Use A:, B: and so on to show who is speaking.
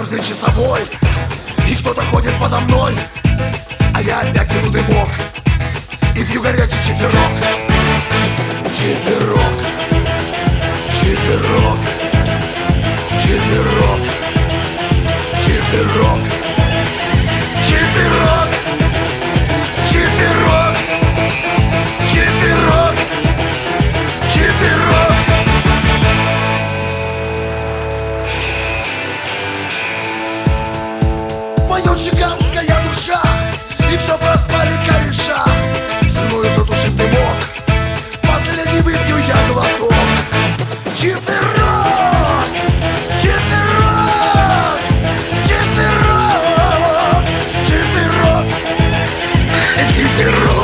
A: мерзлый часовой, и кто-то ходит подо мной, а я опять тяну дымок и пью горячий чиферок. Чиферок, чиферок, чиферок, чиферок, чиферок, чиферок, чиферок, чиферок. Поет чиганская душа, и все проспали кореша. Слюною затушит дымок, последний выпью я глоток. Чиферок, чиферок, чиферок, чиферок, чиферок.